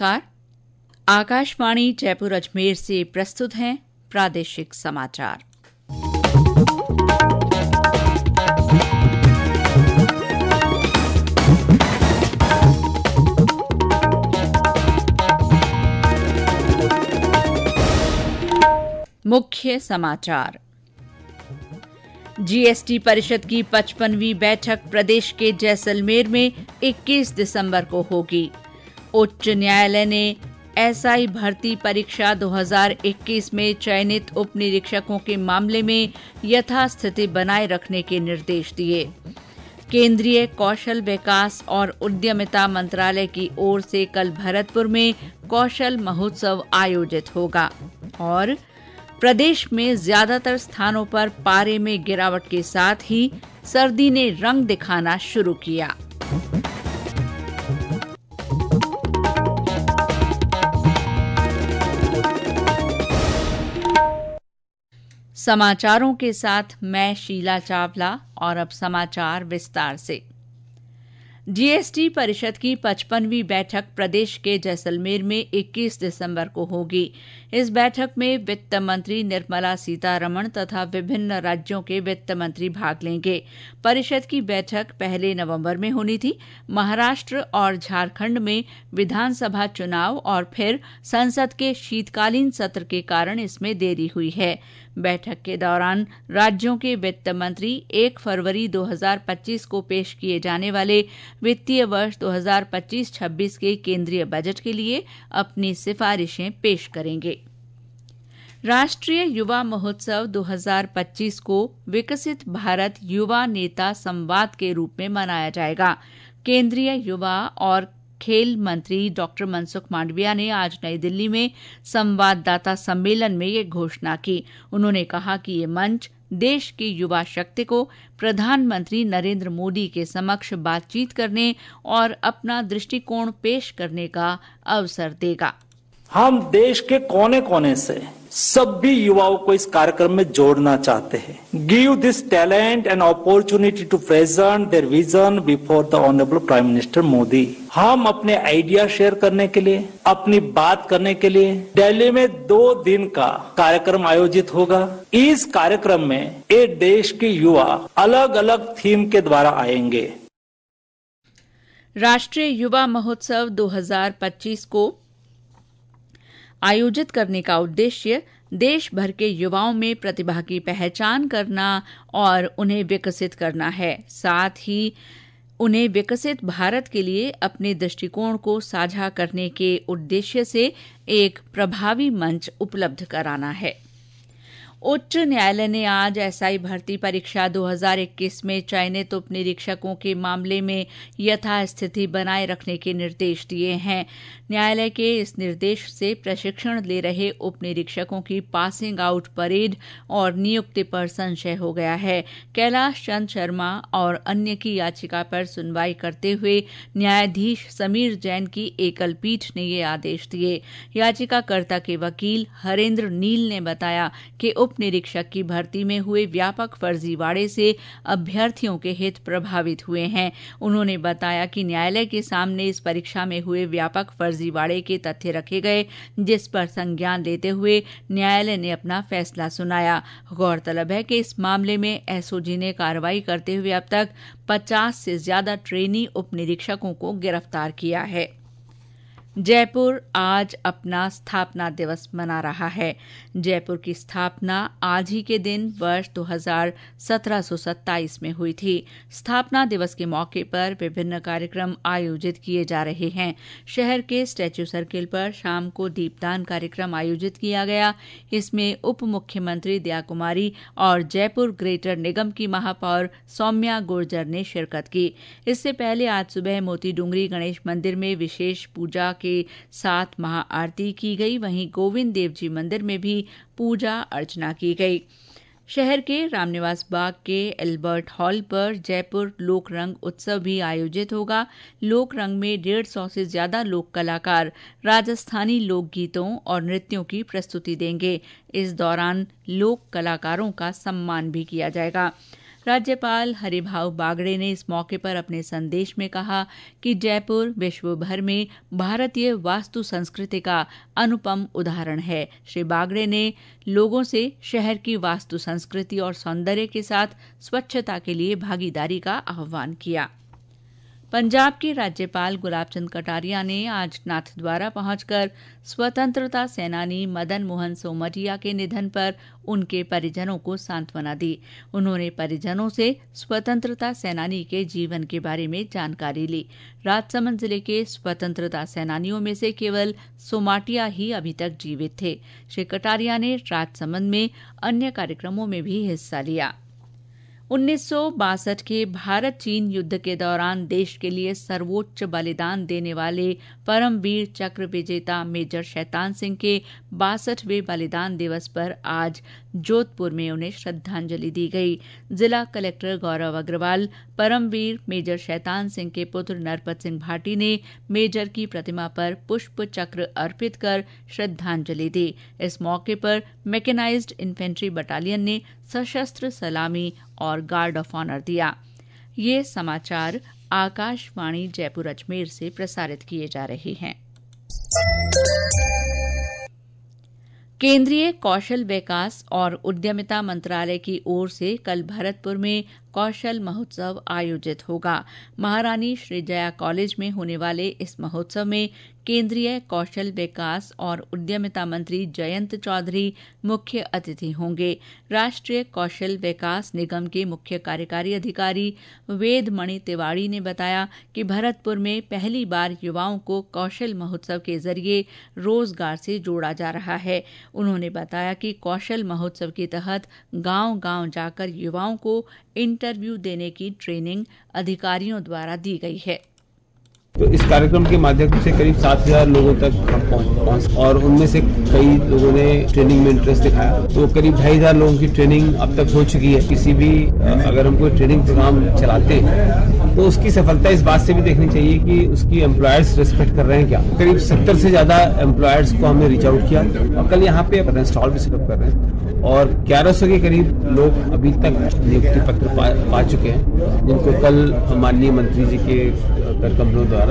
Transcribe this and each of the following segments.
नमस्कार। आकाशवाणी जयपुर अजमेर से प्रस्तुत हैं प्रादेशिक समाचार। मुख्य समाचार। जीएसटी परिषद की 55वीं बैठक प्रदेश के जैसलमेर में 21 दिसंबर को होगी। उच्च न्यायालय ने एसआई भर्ती परीक्षा 2021 में चयनित उप निरीक्षकों के मामले में यथास्थिति बनाए रखने के निर्देश दिए। केंद्रीय कौशल विकास और उद्यमिता मंत्रालय की ओर से कल भरतपुर में कौशल महोत्सव आयोजित होगा। और प्रदेश में ज्यादातर स्थानों पर पारे में गिरावट के साथ ही सर्दी ने रंग दिखाना शुरू किया। समाचारों के साथ मैं शीला चावला और अब समाचार विस्तार से। जीएसटी परिषद की 55वीं बैठक प्रदेश के जैसलमेर में 21 दिसंबर को होगी। इस बैठक में वित्त मंत्री निर्मला सीतारमण तथा विभिन्न राज्यों के वित्त मंत्री भाग लेंगे। परिषद की बैठक पहले नवंबर में होनी थी। महाराष्ट्र और झारखंड में विधानसभा चुनाव और फिर संसद के शीतकालीन सत्र के कारण इसमें देरी हुई है। बैठक के दौरान राज्यों के वित्त मंत्री 1 फरवरी 2025 को पेश किए जाने वाले वित्तीय वर्ष 2025-26 के केंद्रीय बजट के लिए अपनी सिफारिशें पेश करेंगे। राष्ट्रीय युवा महोत्सव 2025 को विकसित भारत युवा नेता संवाद के रूप में मनाया जाएगा। केंद्रीय युवा और खेल मंत्री डॉक्टर मनसुख मांडविया ने आज नई दिल्ली में संवाददाता सम्मेलन में ये घोषणा की। उन्होंने कहा कि ये मंच देश की युवा शक्ति को प्रधानमंत्री नरेंद्र मोदी के समक्ष बातचीत करने और अपना दृष्टिकोण पेश करने का अवसर देगा। हम देश के कोने कोने से सभी युवाओं को इस कार्यक्रम में जोड़ना चाहते हैं। Give this talent and opportunity to present their vision before the honourable prime minister Modi. हम अपने आइडिया शेयर करने के लिए, अपनी बात करने के लिए दिल्ली में 2 दिन का कार्यक्रम आयोजित होगा। इस कार्यक्रम में एक देश के युवा अलग अलग थीम के द्वारा आएंगे। राष्ट्रीय युवा महोत्सव 2025 को आयोजित करने का उद्देश्य देश भर के युवाओं में प्रतिभा की पहचान करना और उन्हें विकसित करना है। साथ ही उन्हें विकसित भारत के लिए अपने दृष्टिकोण को साझा करने के उद्देश्य से एक प्रभावी मंच उपलब्ध कराना है। उच्च न्यायालय ने आज एसआई भर्ती परीक्षा 2021 में चयनित उप निरीक्षकों के मामले में यथास्थिति बनाए रखने के निर्देश दिए हैं। न्यायालय के इस निर्देश से प्रशिक्षण ले रहे उप निरीक्षकों की पासिंग आउट परेड और नियुक्ति पर संशय हो गया है। कैलाश चंद शर्मा और अन्य की याचिका पर सुनवाई करते हुए न्यायाधीश समीर जैन की एकल पीठ ने ये आदेश दिए। याचिकाकर्ता के वकील हरेंद्र नील ने बताया कि उप निरीक्षक की भर्ती में हुए व्यापक फर्जीवाड़े से अभ्यर्थियों के हित प्रभावित हुए हैं। उन्होंने बताया कि न्यायालय के सामने इस परीक्षा में हुए व्यापक फर्जीवाड़े के तथ्य रखे गए, जिस पर संज्ञान लेते हुए न्यायालय ने अपना फैसला सुनाया। गौरतलब है कि इस मामले में एसओजी ने कार्रवाई करते हुए अब तक 50 से ज्यादा ट्रेनी उप निरीक्षकों को गिरफ्तार किया है। जयपुर आज अपना स्थापना दिवस मना रहा है। जयपुर की स्थापना आज ही के दिन वर्ष 1727 में हुई थी। स्थापना दिवस के मौके पर विभिन्न कार्यक्रम आयोजित किए जा रहे हैं। शहर के स्टैच्यू सर्किल पर शाम को दीपदान कार्यक्रम आयोजित किया गया। इसमें उप मुख्यमंत्री दया कुमारी और जयपुर ग्रेटर निगम की महापौर सौम्या गुर्जर ने शिरकत की। इससे पहले आज सुबह मोती डूंगरी गणेश मंदिर में विशेष पूजा के साथ महाआरती की गई। वहीं गोविंद देव जी मंदिर में भी पूजा अर्चना की गई। शहर के रामनिवास बाग के एल्बर्ट हॉल पर जयपुर लोक रंग उत्सव भी आयोजित होगा। लोक रंग में 150 से ज्यादा लोक कलाकार राजस्थानी लोकगीतों और नृत्यों की प्रस्तुति देंगे। इस दौरान लोक कलाकारों का सम्मान भी किया जाएगा। राज्यपाल हरिभाऊ बागड़े ने इस मौके पर अपने संदेश में कहा कि जयपुर विश्व भर में भारतीय वास्तु संस्कृति का अनुपम उदाहरण है। श्री बागड़े ने लोगों से शहर की वास्तु संस्कृति और सौंदर्य के साथ स्वच्छता के लिए भागीदारी का आह्वान किया। पंजाब के राज्यपाल गुलाब चंद कटारिया ने आज नाथद्वारा पहुंचकर स्वतंत्रता सेनानी मदन मोहन सोमरिया के निधन पर उनके परिजनों को सांत्वना दी। उन्होंने परिजनों से स्वतंत्रता सेनानी के जीवन के बारे में जानकारी ली। राजसमंद जिले के स्वतंत्रता सेनानियों में से केवल सोमाटिया ही अभी तक जीवित थे। श्री कटारिया ने राजसमंद में अन्य कार्यक्रमों में भी हिस्सा लिया। 1962 के भारत चीन युद्ध के दौरान देश के लिए सर्वोच्च बलिदान देने वाले परमवीर चक्र विजेता मेजर शैतान सिंह के 62वें बलिदान दिवस पर आज जोधपुर में उन्हें श्रद्धांजलि दी गई। जिला कलेक्टर गौरव अग्रवाल, परमवीर मेजर शैतान सिंह के पुत्र नरपत सिंह भाटी ने मेजर की प्रतिमा पर पुष्प चक्र अर्पित कर श्रद्धांजलि दी। इस मौके पर मैकेनाइज्ड इन्फेंट्री बटालियन ने सशस्त्र सलामी और गार्ड ऑफ ऑनर दिया। ये समाचार आकाशवाणी जयपुर अजमेर से प्रसारित किए जा रहे हैं। केंद्रीय कौशल विकास और उद्यमिता मंत्रालय की ओर से कल भरतपुर में कौशल महोत्सव आयोजित होगा। महारानी श्रीजया कॉलेज में होने वाले इस महोत्सव में केंद्रीय कौशल विकास और उद्यमिता मंत्री जयंत चौधरी मुख्य अतिथि होंगे। राष्ट्रीय कौशल विकास निगम के मुख्य कार्यकारी अधिकारी वेदमणि तिवाड़ी ने बताया कि भरतपुर में पहली बार युवाओं को कौशल महोत्सव के जरिए रोजगार से जोड़ा जा रहा है। उन्होंने बताया कि कौशल महोत्सव के तहत गांव-गांव जाकर युवाओं को इंटरव्यू देने की ट्रेनिंग अधिकारियों द्वारा दी गई है। तो इस कार्यक्रम के माध्यम से करीब 7,000 लोगों तक हम पहुंच और उनमें से कई लोगों ने ट्रेनिंग में इंटरेस्ट दिखाया। तो करीब 2,500 लोगों की ट्रेनिंग अब तक हो चुकी है। किसी भी अगर हम कोई ट्रेनिंग प्रोग्राम चलाते हैं तो उसकी सफलता इस बात से भी देखनी चाहिए कि उसकी एम्प्लॉयर्स रिस्पेक्ट कर रहे हैं क्या। करीब 70 से ज्यादा एम्प्लॉयर्स को हमने रीच आउट किया और कल यहाँ पे अपना स्टॉल भी सेटअप कर रहे हैं और 1100 के करीब लोग अभी तक नियुक्ति पत्र पा चुके हैं, जिनको कल माननीय मंत्री जी के कर कंपनियों द्वारा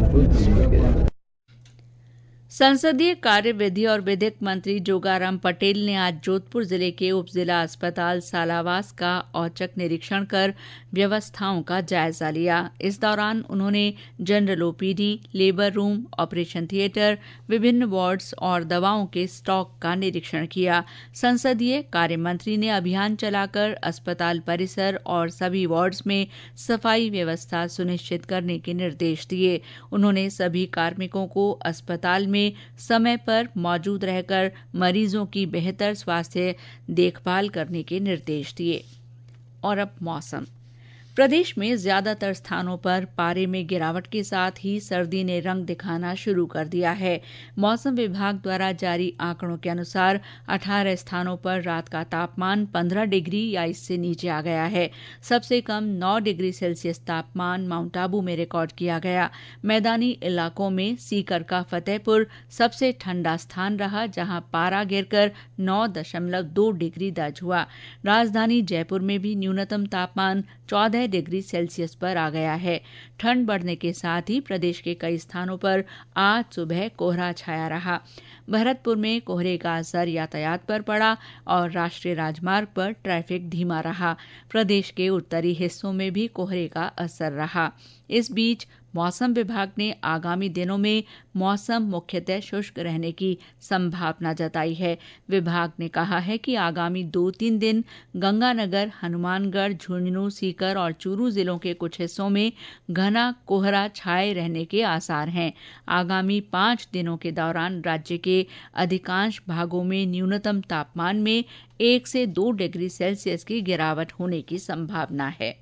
संसदीय कार्य विधि और विधिक मंत्री जोगाराम पटेल ने आज जोधपुर जिले के उप जिला अस्पताल सालावास का औचक निरीक्षण कर व्यवस्थाओं का जायजा लिया। इस दौरान उन्होंने general OPD, labour room, operation theatre, विभिन्न वार्ड्स और दवाओं के स्टॉक का निरीक्षण किया। संसदीय कार्य मंत्री ने अभियान चलाकर अस्पताल परिसर और सभी वार्ड्स में सफाई व्यवस्था सुनिश्चित करने के निर्देश दिए। उन्होंने सभी कार्मिकों को अस्पताल में समय पर मौजूद रहकर मरीजों की बेहतर स्वास्थ्य देखभाल करने के निर्देश दिए। और अब मौसम। प्रदेश में ज्यादातर स्थानों पर पारे में गिरावट के साथ ही सर्दी ने रंग दिखाना शुरू कर दिया है। मौसम विभाग द्वारा जारी आंकड़ों के अनुसार 18 स्थानों पर रात का तापमान 15 डिग्री या इससे नीचे आ गया है। सबसे कम 9 डिग्री सेल्सियस तापमान माउंट आबू में रिकॉर्ड किया गया। मैदानी इलाकों में सीकर का फतेहपुर सबसे ठंडा स्थान रहा, जहां पारा गिरकर 9.2 डिग्री दर्ज हुआ। राजधानी जयपुर में भी न्यूनतम तापमान 14 डिग्री सेल्सियस पर आ गया है। ठंड बढ़ने के साथ ही प्रदेश के कई स्थानों पर आज सुबह कोहरा छाया रहा। भरतपुर में कोहरे का असर यातायात पर पड़ा और राष्ट्रीय राजमार्ग पर ट्रैफिक धीमा रहा। प्रदेश के उत्तरी हिस्सों में भी कोहरे का असर रहा। इस बीच मौसम विभाग ने आगामी दिनों में मौसम मुख्यतः शुष्क रहने की संभावना जताई है। विभाग ने कहा है कि आगामी 2-3 दिन गंगानगर, हनुमानगढ़, झुंझुनू, सीकर और चूरू जिलों के कुछ हिस्सों में घना कोहरा छाए रहने के आसार हैं। आगामी 5 दिनों के दौरान राज्य के अधिकांश भागों में न्यूनतम तापमान में 1 से 2 डिग्री सेल्सियस की गिरावट होने की संभावना है।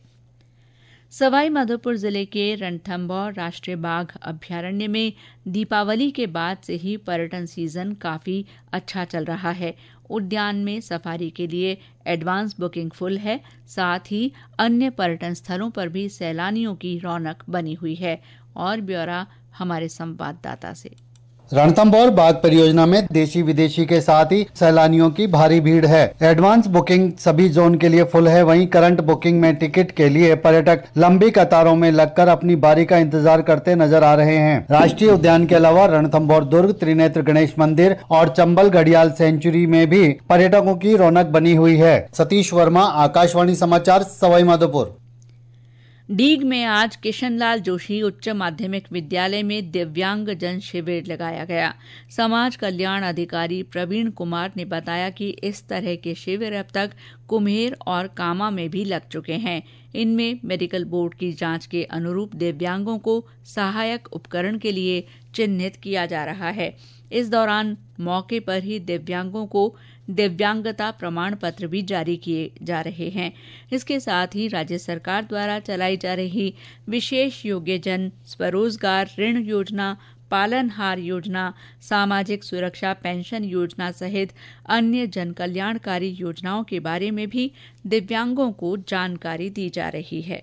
सवाई माधोपुर जिले के रणथंभौर राष्ट्रीय बाघ अभ्यारण्य में दीपावली के बाद से ही पर्यटन सीजन काफी अच्छा चल रहा है। उद्यान में सफारी के लिए एडवांस बुकिंग फुल है। साथ ही अन्य पर्यटन स्थलों पर भी सैलानियों की रौनक बनी हुई है। और ब्यौरा हमारे संवाददाता से। रणथंभौर बाग परियोजना में देशी विदेशी के साथ ही सैलानियों की भारी भीड़ है। एडवांस बुकिंग सभी जोन के लिए फुल है। वहीं करंट बुकिंग में टिकट के लिए पर्यटक लंबी कतारों में लगकर अपनी बारी का इंतजार करते नजर आ रहे हैं। राष्ट्रीय उद्यान के अलावा रणथंभौर दुर्ग, त्रिनेत्र गणेश मंदिर और चंबल घड़ियाल सेंचुरी में भी पर्यटकों की रौनक बनी हुई है। सतीश वर्मा, आकाशवाणी समाचार, सवाई माधोपुर। डीग में आज किशनलाल जोशी उच्च माध्यमिक विद्यालय में दिव्यांग जन शिविर लगाया गया। समाज कल्याण अधिकारी प्रवीण कुमार ने बताया कि इस तरह के शिविर अब तक कुम्हेर और कामा में भी लग चुके हैं। इनमें मेडिकल बोर्ड की जांच के अनुरूप दिव्यांगों को सहायक उपकरण के लिए चिन्हित किया जा रहा है। इस दौरान मौके पर ही दिव्यांगों को दिव्यांगता प्रमाण पत्र भी जारी किए जा रहे हैं। इसके साथ ही राज्य सरकार द्वारा चलाई जा रही विशेष योग्यजन स्वरोजगार ऋण योजना, पालनहार योजना, सामाजिक सुरक्षा पेंशन योजना सहित अन्य जनकल्याणकारी योजनाओं के बारे में भी दिव्यांगों को जानकारी दी जा रही है।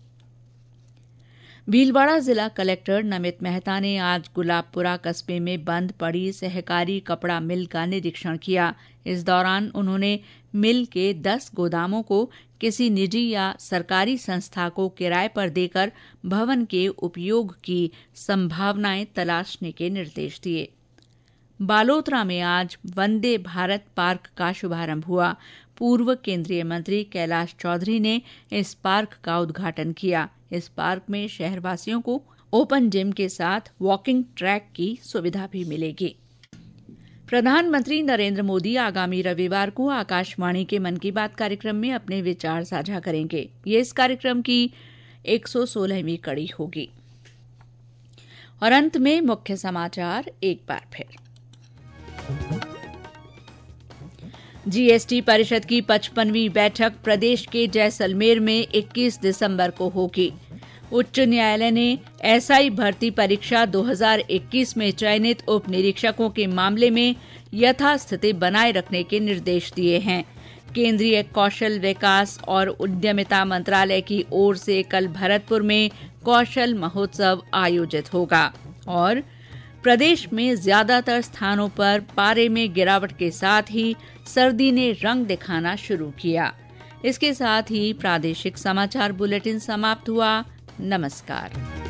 भीलवाड़ा जिला कलेक्टर नमित मेहता ने आज गुलाबपुरा कस्बे में बंद पड़ी सहकारी कपड़ा मिल का निरीक्षण किया। इस दौरान उन्होंने मिल के 10 गोदामों को किसी निजी या सरकारी संस्था को किराए पर देकर भवन के उपयोग की संभावनाएं तलाशने के निर्देश दिए। बालोतरा में आज वंदे भारत पार्क का शुभारंभ हुआ। पूर्व केंद्रीय मंत्री कैलाश चौधरी ने इस पार्क का उद्घाटन किया। इस पार्क में शहरवासियों को ओपन जिम के साथ वॉकिंग ट्रैक की सुविधा भी मिलेगी। प्रधानमंत्री नरेंद्र मोदी आगामी रविवार को आकाशवाणी के मन की बात कार्यक्रम में अपने विचार साझा करेंगे। ये इस कार्यक्रम की 116वीं कड़ी होगी। और अंत में मुख्य समाचार एक बार फिर। जीएसटी परिषद की 55वीं बैठक प्रदेश के जैसलमेर में 21 दिसंबर को होगी। उच्च न्यायालय ने एसआई भर्ती परीक्षा 2021 में चयनित उप निरीक्षकों के मामले में यथास्थिति बनाए रखने के निर्देश दिए हैं। केंद्रीय कौशल विकास और उद्यमिता मंत्रालय की ओर से कल भरतपुर में कौशल महोत्सव आयोजित होगा। और प्रदेश में ज्यादातर स्थानों पर पारे में गिरावट के साथ ही सर्दी ने रंग दिखाना शुरू किया। इसके साथ ही प्रादेशिक समाचार बुलेटिन समाप्त हुआ। नमस्कार।